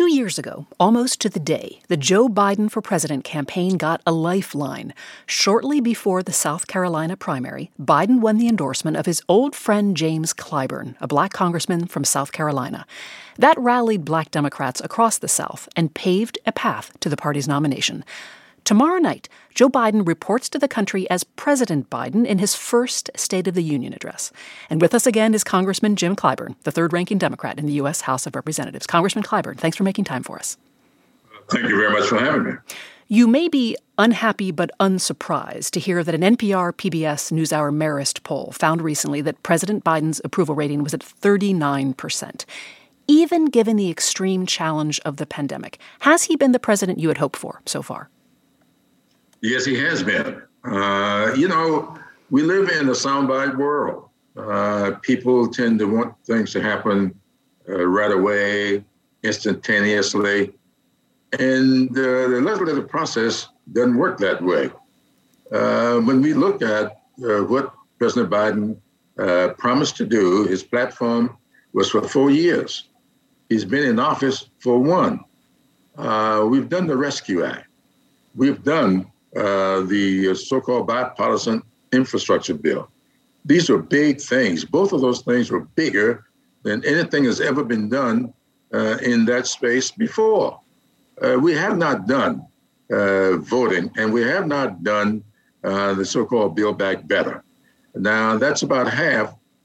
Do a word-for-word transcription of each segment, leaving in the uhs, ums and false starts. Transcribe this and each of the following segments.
years ago, almost to the day, the Joe Biden for President campaign got a lifeline. Shortly before the South Carolina primary, Biden won the endorsement of his old friend James Clyburn, a black congressman from South Carolina. That rallied black Democrats across the South and paved a path to the party's nomination. Tomorrow night, Joe Biden reports to the country as President Biden in his first State of the Union address. And with us again is Congressman Jim Clyburn, the third-ranking Democrat in the U S House of Representatives. Congressman Clyburn, thanks for making time for us. Thank you very much for having me. You may be unhappy but unsurprised to hear that an N P R P B S NewsHour Marist poll found recently that President Biden's approval rating was at thirty-nine percent. Even given the extreme challenge of the pandemic, has he been the president you had hoped for so far? Yes, he has been. Uh, you know, we live in a soundbite world. Uh, people tend to want things to happen uh, right away, instantaneously. And uh, the legislative process doesn't work that way. Uh, when we look at uh, what President Biden uh, promised to do, his platform was for four years. He's been in office for one. Uh, we've done the Rescue Act. We've done Uh, the so-called bipartisan infrastructure bill. These are big things. Both of those things were bigger than anything that's ever been done uh, in that space before. Uh, we have not done uh, voting, and we have not done uh, the so-called Build Back Better. Now, that's about half,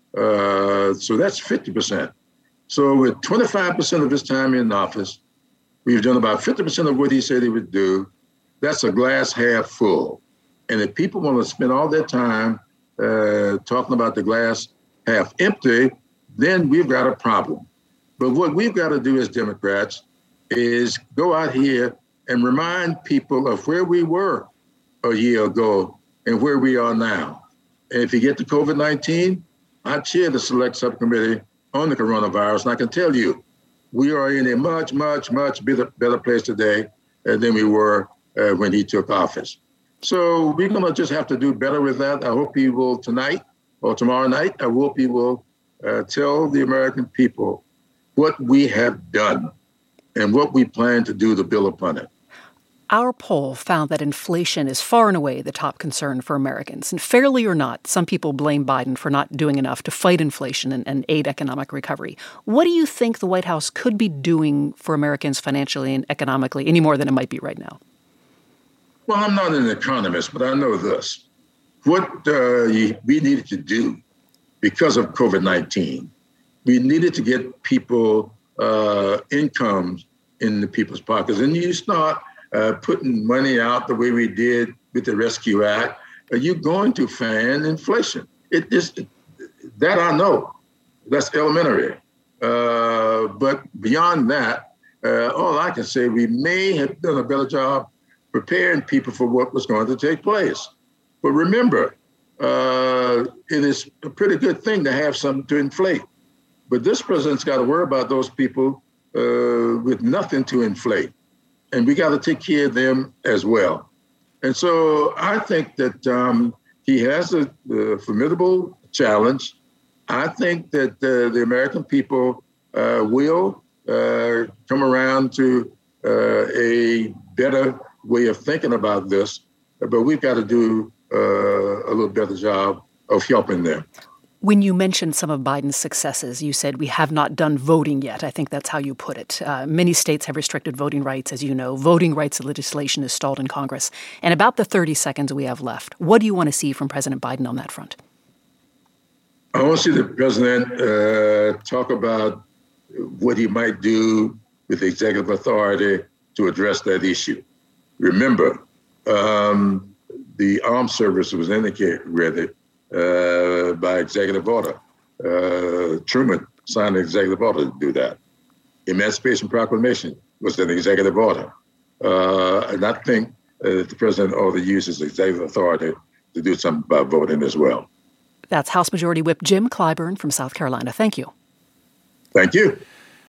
uh, so that's fifty percent. So with twenty-five percent of his time in office, we've done about fifty percent of what he said he would do. That's a glass half full. And if people want to spend all their time uh, talking about the glass half empty, then we've got a problem. But what we've got to do as Democrats is go out here and remind people of where we were a year ago and where we are now. And if you get to COVID nineteen, I chair the select subcommittee on the coronavirus, and I can tell you, we are in a much, much, much better, better place today uh, than we were Uh, when he took office. So we're going to just have to do better with that. I hope he will tonight or tomorrow night, I hope he will uh, tell the American people what we have done and what we plan to do to build upon it. Our poll found that inflation is far and away the top concern for Americans. And fairly or not, some people blame Biden for not doing enough to fight inflation and, and aid economic recovery. What do you think the White House could be doing for Americans financially and economically, any more than it might be right now? Well, I'm not an economist, but I know this. What uh, we needed to do because of COVID nineteen, we needed to get people uh, incomes in the people's pockets. And you start uh, putting money out the way we did with the Rescue Act, are you going to fan inflation? It is that I know. That's elementary. Uh, but beyond that, uh, all I can say, we may have done a better job preparing people for what was going to take place. But remember, uh, it is a pretty good thing to have something to inflate. But this president's got to worry about those people uh, with nothing to inflate. And we got to take care of them as well. And so I think that um, he has a, a formidable challenge. I think that uh, the American people uh, will uh, come around to uh, a better way of thinking about this, but we've got to do uh, a little better job of helping them. When you mentioned some of Biden's successes, you said we have not done voting yet. I think that's how you put it. Uh, many states have restricted voting rights, as you know. Voting rights legislation is stalled in Congress. And about the thirty seconds we have left, what do you want to see from President Biden on that front? I want to see the president uh, talk about what he might do with executive authority to address that issue. Remember, um, the armed service was indicated uh, by executive order. Uh, Truman signed an executive order to do that. Emancipation Proclamation was an executive order. Uh, and I think uh, the president ought to use his executive authority to do something about voting as well. That's House Majority Whip Jim Clyburn from South Carolina. Thank you. Thank you.